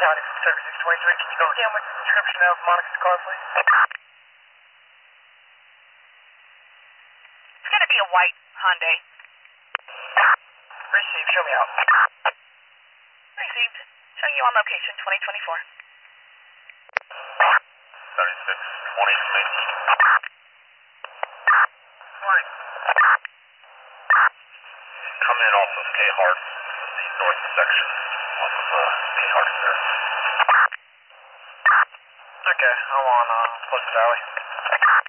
County from 7623. Can you go again with the description of Monica's car, please? It's gonna be a white Hyundai. Received. Show me out. Received. Showing you on location, 2024. 7620 to me. Morning. Come in off of K Hart, the north section off of K Hart there. Okay, I'm on Pleasant Valley.